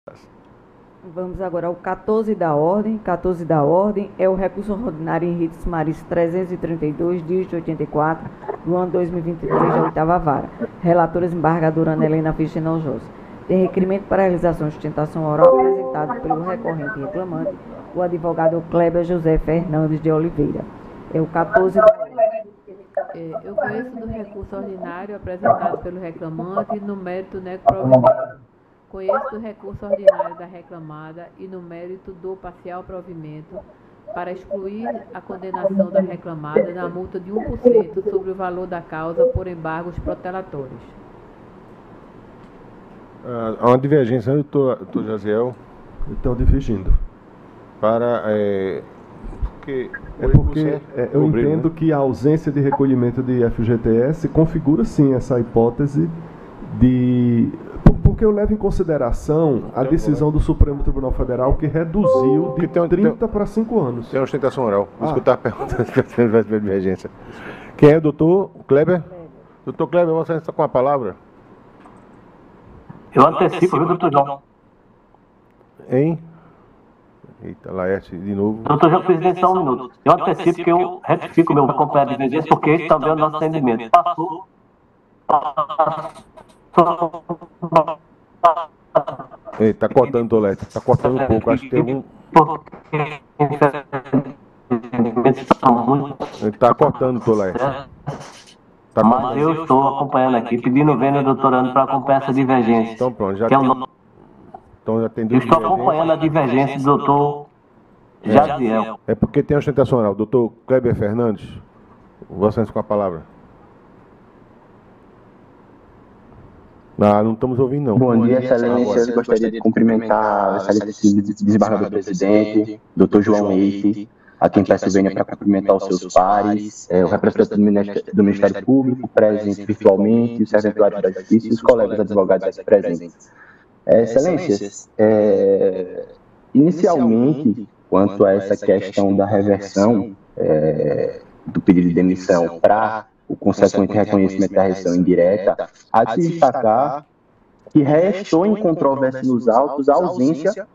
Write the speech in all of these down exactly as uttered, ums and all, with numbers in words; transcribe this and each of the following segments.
Vamos agora ao quatorze da ordem. quatorze da ordem é o recurso ordinário em ritos maris trezentos e trinta e dois, dígito oitenta e quatro, do ano dois mil e vinte e três, da oitava vara. Relatora embargadora Ana Helena Ficha Nojosa. Tem requerimento para realização de sustentação oral apresentado pelo recorrente e reclamante, o advogado Kleber José Fernandes de Oliveira. É o quatorze da ordem. É, eu conheço do recurso ordinário apresentado pelo reclamante no mérito necroprovimento. Conheço do recurso ordinário da reclamada e no mérito do parcial provimento para excluir a condenação da reclamada na multa de um por cento sobre o valor da causa por embargos protelatórios. Ah, há uma divergência, né, doutor, doutor Jaziel? Estão divergindo. Para... É, porque, é porque é, eu obrego, entendo né? que a ausência de recolhimento de F G T S configura sim essa hipótese de... Porque eu levo em consideração a decisão do Supremo Tribunal Federal que reduziu de trinta para cinco anos. Tem uma ostentação oral. Vou ah. escutar a pergunta de divergência. Quem é o doutor Kleber? Doutor Kleber, você está com a palavra? Eu antecipo, viu, doutor João? Hein? Eita, Laerte, de novo. Doutor João, presidente, só um minuto. Eu antecipo que eu retifico o meu acompanhado de divergência porque este também é o nosso atendimento. Passou. Ei, tá cortando, Tolete. Tá cortando um pouco. Acho que tem um. Ele tá cortando, Tolete. Tá Mas cortando. Eu estou acompanhando aqui, pedindo vendo a doutora Ana para acompanhar essa divergência. Então pronto, já tem... tem. É então já tem eu estou acompanhando a divergência do doutor é. Jaziel. É porque tem a ostentação oral. Doutor Kleber Fernandes, você com a palavra. Ah, não estamos ouvindo, não. Bom dia, excelência. Eu gostaria de cumprimentar o excelente desembargador presidente, doutor João Eite, a quem peço vênia para cumprimentar os seus pares, é, o representante do Ministério, do Ministério Público, presente virtualmente, os servidores da Justiça e os colegas advogados presentes. É, excelências, é, inicialmente, quanto a essa questão da reversão é, do pedido de demissão para o consequente reconhecimento da restrição indireta, há de se destacar que restou em controvérsia nos autos a ausência,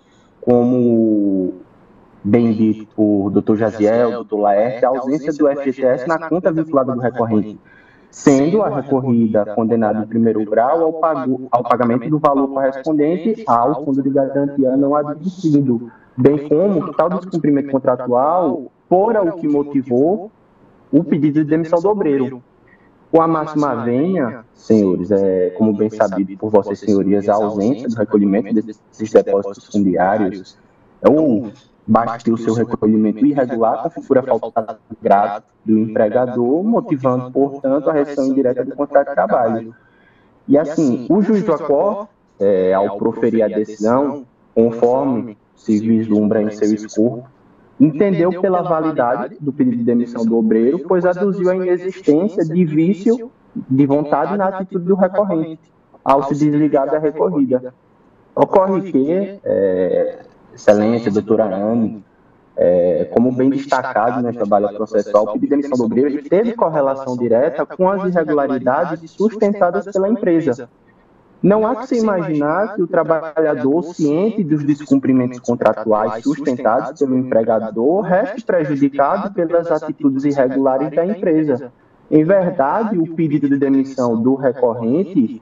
como bem dito por doutor Jaziel, doutor Laerte, a ausência do F G T S na conta vinculada do recorrente, sendo a recorrida condenada em primeiro grau ao, pago, ao pagamento do valor correspondente ao fundo de garantia não admitido, bem como tal descumprimento contratual fora o que motivou o pedido de demissão do obreiro. Com a máxima venha, senhores, é, como bem sabido por vossas senhorias, a ausência do recolhimento desses depósitos fundiários ou basta o seu recolhimento irregular configura falta grave do empregador, motivando, portanto, a restrição indireta do contrato de trabalho. E assim, o juiz do acordo, é, ao proferir a decisão, conforme se vislumbra em seu escopo, entendeu pela validade do pedido de demissão do obreiro, pois aduziu a inexistência de vício de vontade na atitude do recorrente, ao se desligar da recorrida. Ocorre que, é, excelência, doutora Ana, é, como bem destacado no trabalho processual, o pedido de demissão do obreiro teve correlação direta com as irregularidades sustentadas pela empresa. Não há que se imaginar que o trabalhador, ciente dos descumprimentos contratuais sustentados pelo empregador, reste prejudicado pelas atitudes irregulares da empresa. Em verdade, o pedido de demissão do recorrente,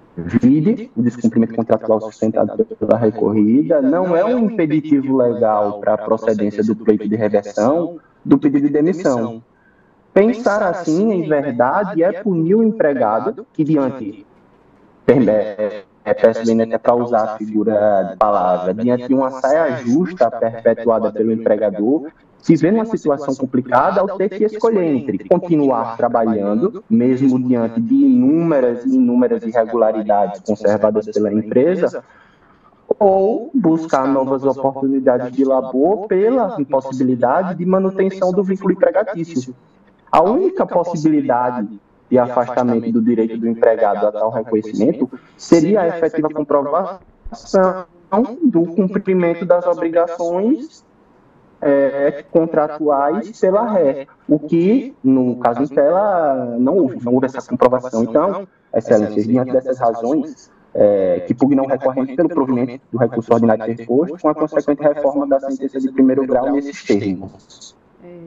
vide o descumprimento contratual sustentado pela recorrida, não é um impeditivo legal para a procedência do pleito de reversão do pedido de demissão. Pensar assim, em verdade, é punir o empregado que, diante É, é, peço bem até para usar a figura de palavra, diante de uma saia justa perpetuada pelo empregador, se vê numa situação complicada ao ter que escolher entre continuar trabalhando, mesmo diante de inúmeras e inúmeras irregularidades conservadas pela empresa, ou buscar novas oportunidades de labor pela impossibilidade de manutenção do vínculo empregatício. A única possibilidade de afastamento do direito do empregado a tal reconhecimento seria a efetiva comprovação do cumprimento das obrigações é, contratuais pela ré, o que, no caso em tela, não houve, não houve essa comprovação. Então, excelência, diante dessas razões, é, que pugnam o recorrente pelo provimento do recurso ordinário interposto com a consequente reforma da sentença de primeiro grau nesses termos. É,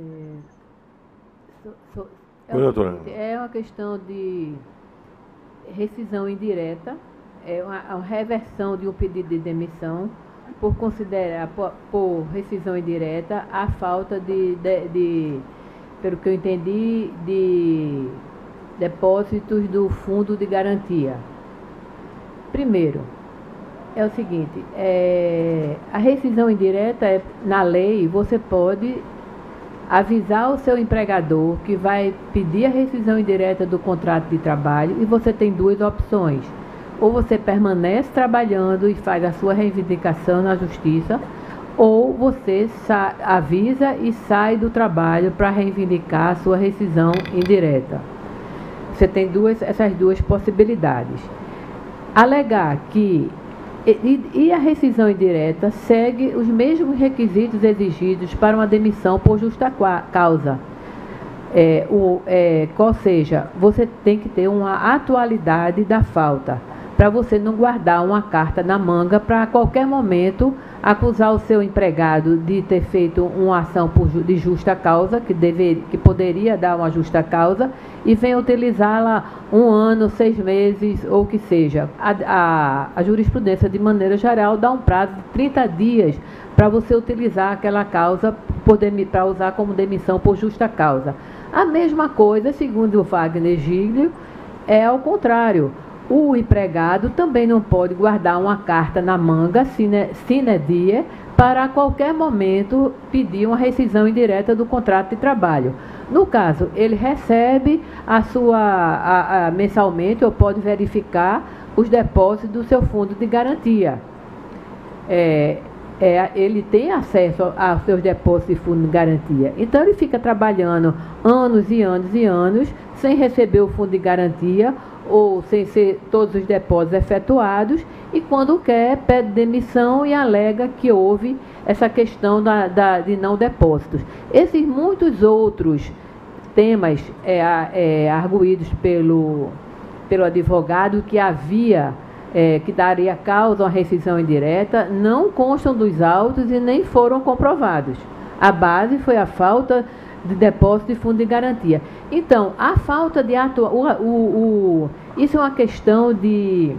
so, so, é, Oi, doutora. é uma questão de rescisão indireta, é uma, uma reversão de um pedido de demissão por considerar, por, por rescisão indireta, a falta de, de, de, pelo que eu entendi, de depósitos do fundo de garantia. Primeiro, é o seguinte, é, a rescisão indireta, é, na lei, você pode avisar o seu empregador que vai pedir a rescisão indireta do contrato de trabalho e você tem duas opções. Ou você permanece trabalhando e faz a sua reivindicação na justiça, ou você avisa e sai do trabalho para reivindicar a sua rescisão indireta. Você tem duas, essas duas possibilidades. Alegar que e, e a rescisão indireta segue os mesmos requisitos exigidos para uma demissão por justa causa. É, o, é, ou seja, você tem que ter uma atualidade da falta, para você não guardar uma carta na manga para a qualquer momento acusar o seu empregado de ter feito uma ação por, de justa causa, que, dever, que poderia dar uma justa causa, e vem utilizá-la um ano, seis meses, ou o que seja. A, a, a jurisprudência, de maneira geral, dá um prazo de trinta dias para você utilizar aquela causa para usar como demissão por justa causa. A mesma coisa, segundo o Wagner Giglio, é ao contrário. O empregado também não pode guardar uma carta na manga, sine, sine die, para a qualquer momento pedir uma rescisão indireta do contrato de trabalho. No caso, ele recebe a sua, a, a, mensalmente, ou pode verificar os depósitos do seu fundo de garantia. É, é, ele tem acesso aos seus depósitos de fundo de garantia. Então, ele fica trabalhando anos e anos e anos sem receber o fundo de garantia, ou sem ser todos os depósitos efetuados, e quando quer, pede demissão e alega que houve essa questão da, da, de não depósitos. Esses muitos outros temas é, é, arguídos pelo, pelo advogado que havia, é, que daria causa a uma rescisão indireta, não constam dos autos e nem foram comprovados. A base foi a falta de depósito de fundo de garantia. Então, a falta de atua, o, o, o, isso é uma questão de,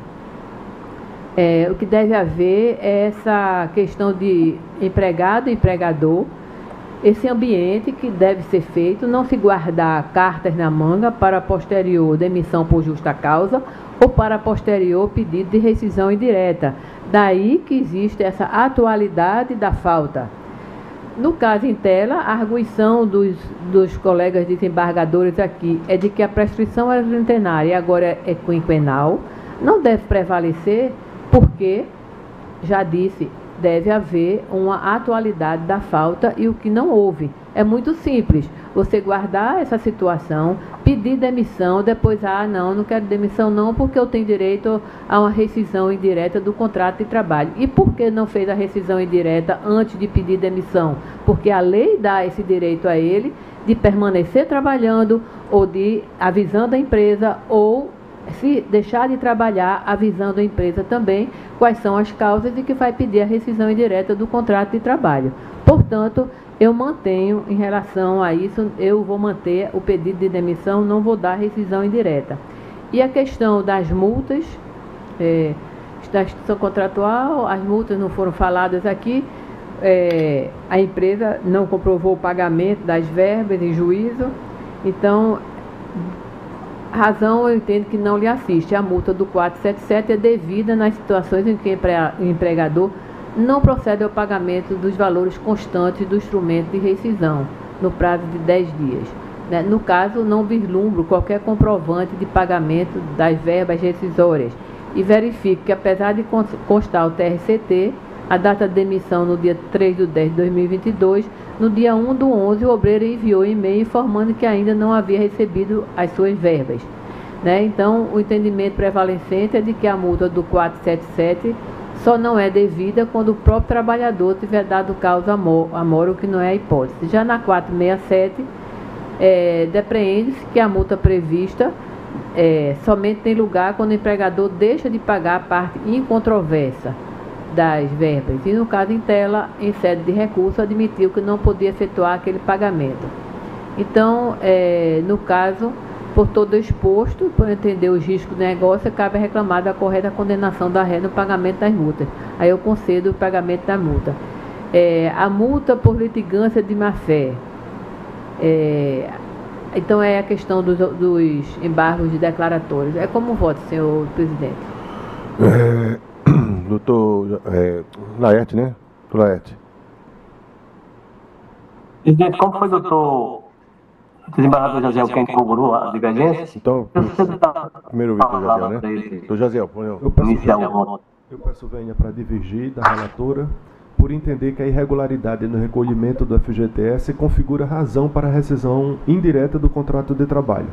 é, o que deve haver é essa questão de empregado e empregador, esse ambiente que deve ser feito, não se guardar cartas na manga para posterior demissão por justa causa ou para posterior pedido de rescisão indireta. Daí que existe essa atualidade da falta. No caso em tela, a arguição dos, dos colegas desembargadores aqui é de que a prescrição era centenária e agora é quinquenal. Não deve prevalecer porque, já disse, deve haver uma atualidade da falta e o que não houve. É muito simples, você guardar essa situação, pedir demissão, depois, ah, não, não quero demissão não, porque eu tenho direito a uma rescisão indireta do contrato de trabalho. E por que não fez a rescisão indireta antes de pedir demissão? Porque a lei dá esse direito a ele de permanecer trabalhando ou de avisando a empresa, ou se deixar de trabalhar, avisando a empresa também quais são as causas e que vai pedir a rescisão indireta do contrato de trabalho. Portanto, eu mantenho, em relação a isso, eu vou manter o pedido de demissão, não vou dar rescisão indireta. E a questão das multas, é, da instituição contratual, as multas não foram faladas aqui, é, a empresa não comprovou o pagamento das verbas em juízo, então, razão eu entendo que não lhe assiste. A multa do quatrocentos e setenta e sete é devida nas situações em que o empregador não procede ao pagamento dos valores constantes do instrumento de rescisão, no prazo de dez dias. Né? No caso, não vislumbro qualquer comprovante de pagamento das verbas rescisórias e verifico que, apesar de constar o T R C T, a data de demissão no dia três de dez de dois mil e vinte e dois, no dia um do onze, o obreiro enviou e-mail informando que ainda não havia recebido as suas verbas. Né? Então, o entendimento prevalecente é de que a multa do quatrocentos e setenta e sete só não é devida quando o próprio trabalhador tiver dado causa a moro, que não é a hipótese. Já na quatrocentos e sessenta e sete, é, depreende-se que a multa prevista é, somente tem lugar quando o empregador deixa de pagar a parte incontroversa das verbas e, no caso em tela, em sede de recurso, admitiu que não podia efetuar aquele pagamento. Então, é, no caso, por todo exposto, por entender os riscos do negócio, cabe reclamar da correta condenação da ré no pagamento das multas. Aí eu concedo o pagamento da multa. É, a multa por litigância de má-fé. É, então é a questão dos, dos embargos de declaratórios. É como voto, senhor presidente? É, doutor é, Laerte, né? Doutor Laerte. Presidente, como foi, doutor desembargador Jaziel, quem cobrou a divergência? Então, primeiro ouvir, doutor Jaziel, né? Doutor Jaziel, põe eu. Eu peço, eu peço venha para divergir da relatora, por entender que a irregularidade no recolhimento do F G T S configura razão para a rescisão indireta do contrato de trabalho.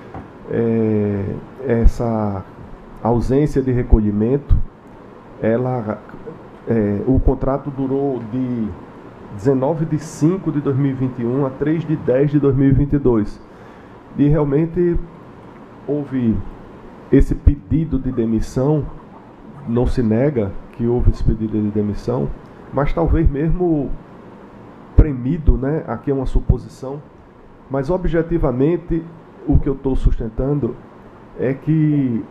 É, essa ausência de recolhimento, ela, é, o contrato durou de dezenove de cinco de dois mil e vinte e um a três de dez de dois mil e vinte e dois. E realmente houve esse pedido de demissão, não se nega que houve esse pedido de demissão, mas talvez mesmo premido, né? Aqui é uma suposição, mas objetivamente o que eu estou sustentando é que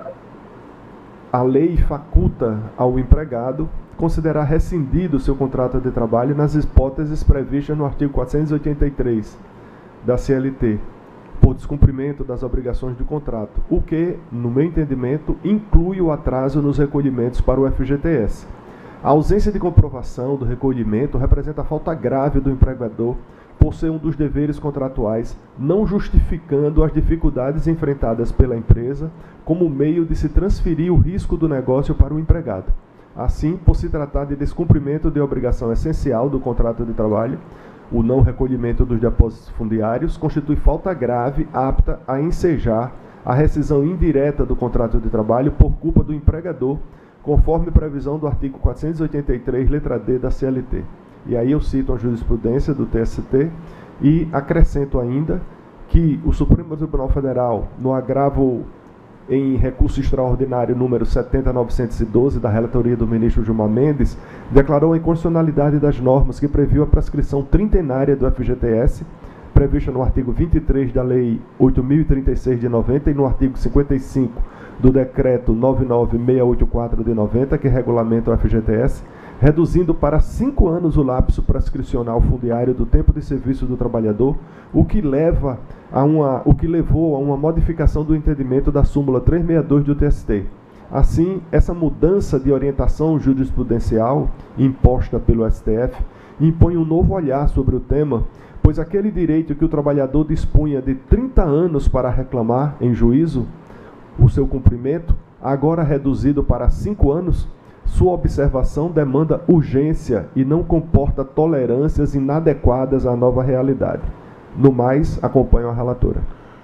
a lei faculta ao empregado considerar rescindido o seu contrato de trabalho nas hipóteses previstas no artigo quatrocentos e oitenta e três da C L T, por descumprimento das obrigações do contrato, o que, no meu entendimento, inclui o atraso nos recolhimentos para o F G T S. A ausência de comprovação do recolhimento representa a falta grave do empregador por ser um dos deveres contratuais, não justificando as dificuldades enfrentadas pela empresa como meio de se transferir o risco do negócio para o empregado. Assim, por se tratar de descumprimento de obrigação essencial do contrato de trabalho, o não recolhimento dos depósitos fundiários constitui falta grave apta a ensejar a rescisão indireta do contrato de trabalho por culpa do empregador, conforme previsão do artigo quatrocentos e oitenta e três, letra D da C L T. E aí eu cito a jurisprudência do T S T e acrescento ainda que o Supremo Tribunal Federal, no agravo em recurso extraordinário número setenta mil novecentos e doze, da relatoria do ministro Gilmar Mendes, declarou a inconstitucionalidade das normas que previu a prescrição trintenária do F G T S, prevista no artigo vinte e três da Lei oito mil e trinta e seis de noventa e no artigo cinquenta e cinco do Decreto nove nove seis oito quatro de noventa, que regulamenta o F G T S, reduzindo para cinco anos o lapso prescricional fundiário do tempo de serviço do trabalhador, o que leva a uma, o que levou a uma modificação do entendimento da súmula trezentos e sessenta e dois do T S T. Assim, essa mudança de orientação jurisprudencial imposta pelo S T F impõe um novo olhar sobre o tema, pois aquele direito que o trabalhador dispunha de trinta anos para reclamar em juízo o seu cumprimento, agora reduzido para cinco anos, sua observação demanda urgência e não comporta tolerâncias inadequadas à nova realidade. No mais, acompanho a relatora.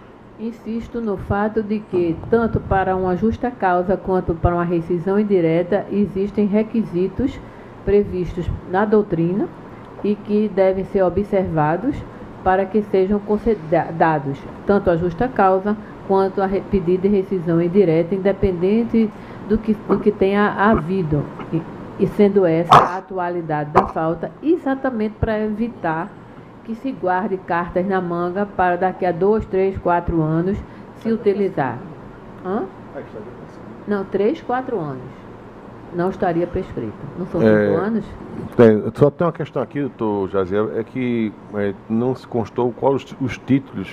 Insisto no fato de que, tanto para uma justa causa quanto para uma rescisão indireta, existem requisitos previstos na doutrina e que devem ser observados para que sejam dados tanto a justa causa quanto a pedido de rescisão indireta, independente do que, do que tenha havido, e, e sendo essa a atualidade da falta, exatamente para evitar que se guarde cartas na manga para daqui a dois, três, quatro anos se utilizar. Hã? Não, três, quatro anos. Não estaria prescrito. Não são cinco é, anos? É, só tem uma questão aqui, doutor Jaziel, é que é, não se constou quais os, os títulos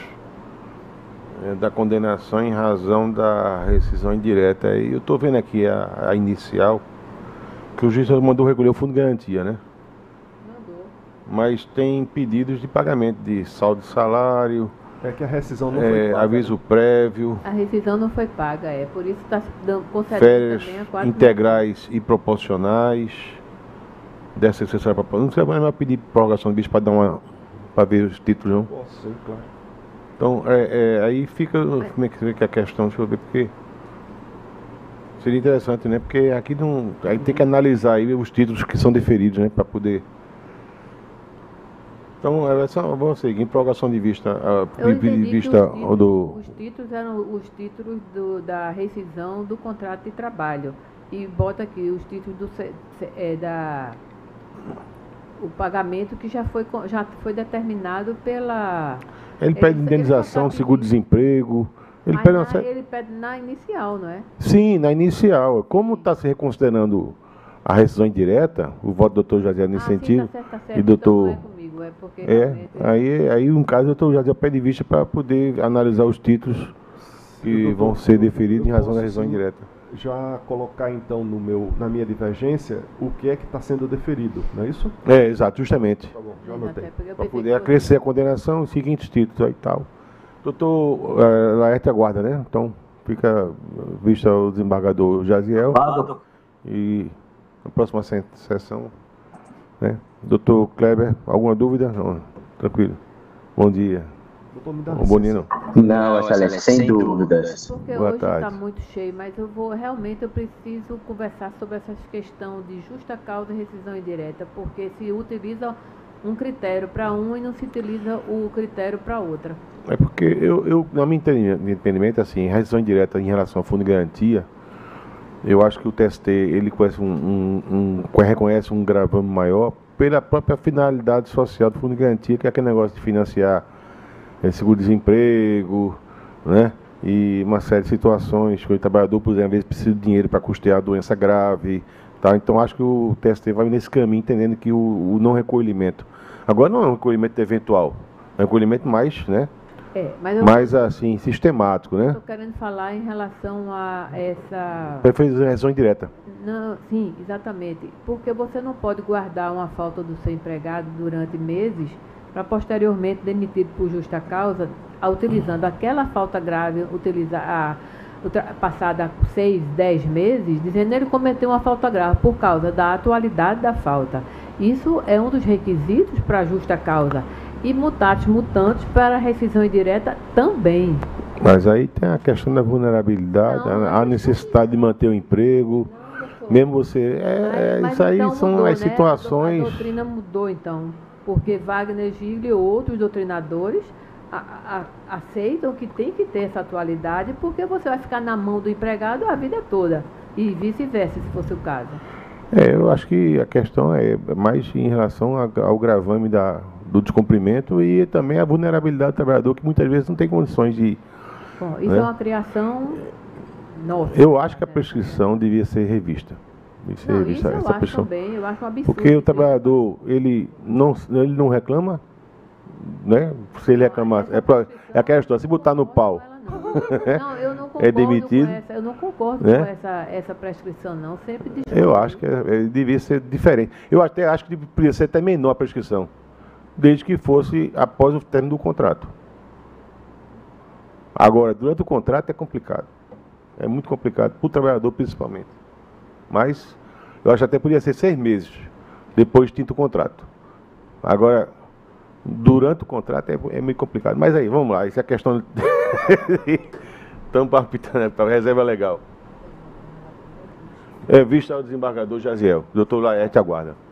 é, da condenação em razão da rescisão indireta. E eu estou vendo aqui a, a inicial, que o juiz mandou recolher o fundo de garantia, né? Mandou. Mas tem pedidos de pagamento de saldo de salário. É que a rescisão não é, foi paga. Aviso prévio. A rescisão não foi paga, é. Por isso está concedendo férias também a quatro integrais mil. E proporcionais. Dessa necessária para não sei mais pedir prorrogação de bicho para dar uma. Para ver os títulos, não. Posso, claro. Então, é, é, aí fica. Como é que fica a questão? Deixa eu ver, porque. Seria interessante, né? Porque aqui não. Aí tem que analisar aí os títulos que são deferidos, né? Para poder. Então, é só, vamos seguir, prorrogação de vista, Eu de entendi vista que os títulos, do... os títulos eram os títulos do, da rescisão do contrato de trabalho. E bota aqui os títulos do, é, da... o pagamento que já foi, já foi determinado pela... Ele pede ele, indenização, ele seguro-desemprego... Ele Mas pede, na, uma... ele pede na inicial, não é? Sim, na inicial. Como está se reconsiderando a rescisão indireta, o voto do doutor Jaziel nesse ah, sentido, sim, tá certo, tá certo. e doutor... Então não é comigo, é porque é, aí, aí, no caso, o doutor Jaziel pede vista para poder analisar os títulos que doutor, vão ser deferidos em razão da rescisão indireta. Já colocar, então, no meu, na minha divergência, o que é que está sendo deferido, não é isso? É, exato, justamente. Tá bom, já anotei. Para poder acrescer a condenação, os seguintes títulos aí e tal. Doutor uh, Laerte aguarda, né? Então, fica visto ao desembargador Jaziel. Claro. E na próxima sessão, né? Doutor Kleber, alguma dúvida? Não, tranquilo. Bom dia. Doutor, me dá um bom dia, não. Não, excelência, sem dúvidas. Porque Boa hoje tarde. está muito cheio, mas eu vou realmente eu preciso conversar sobre essa questão de justa causa e rescisão indireta, porque se utiliza um critério para um e não se utiliza o critério para outra. É porque eu, eu no meu entendimento, assim, rescisão indireta em relação ao fundo de garantia, eu acho que o T S T ele conhece um, um, um, reconhece um gravame maior pela própria finalidade social do fundo de garantia, que é aquele negócio de financiar é, seguro-desemprego, né? E uma série de situações que o trabalhador, por exemplo, às vezes precisa de dinheiro para custear a doença grave, tá? Então acho que o T S T vai nesse caminho, entendendo que o, o não recolhimento, agora não é um recolhimento eventual, é um recolhimento mais, né? É, mas eu mais assim, sistemático, né? estou querendo falar em relação a essa... Rescisão indireta. Não, sim, exatamente. Porque você não pode guardar uma falta do seu empregado durante meses para posteriormente demitir por justa causa, a, utilizando aquela falta grave, utilizar a, passada seis, dez meses, dizendo que ele cometeu uma falta grave por causa da atualidade da falta. Isso é um dos requisitos para a justa causa. E mutatis mutandis para a rescisão indireta também. Mas aí tem a questão da vulnerabilidade, não, a, a necessidade de manter o emprego, não, mesmo você... É, mas, isso aí então são mudou, as né? situações... A doutrina mudou, então, porque Wagner Gigli e outros doutrinadores a, a, aceitam que tem que ter essa atualidade, porque você vai ficar na mão do empregado a vida toda, e vice-versa, se fosse o caso. É, eu acho que a questão é mais em relação ao gravame da... do descumprimento e também a vulnerabilidade do trabalhador, que muitas vezes não tem condições de... Bom, isso né? é uma criação nossa. Eu acho que a prescrição devia ser revista. Devia ser não, revista isso eu essa acho prescrição. também, eu acho um absurdo. Porque o trabalhador, ele não, ele não reclama, né? Se ele reclamar, é, pra, é aquela história, se botar no pau, não, eu não concordo é demitido, com essa, eu não concordo né? com essa, essa prescrição, não. Sempre discuto. Eu acho que é, é, devia ser diferente. Eu até acho que poderia ser até menor a prescrição, desde que fosse após o término do contrato. Agora, durante o contrato é complicado. É muito complicado, para o trabalhador principalmente. Mas, eu acho que até podia ser seis meses, depois de extinto o contrato. Agora, durante o contrato é, é meio complicado. Mas aí, vamos lá, isso é questão... Estamos palpitando para a reserva legal. É vista ao desembargador Jaziel. Doutor Laerte aguarda.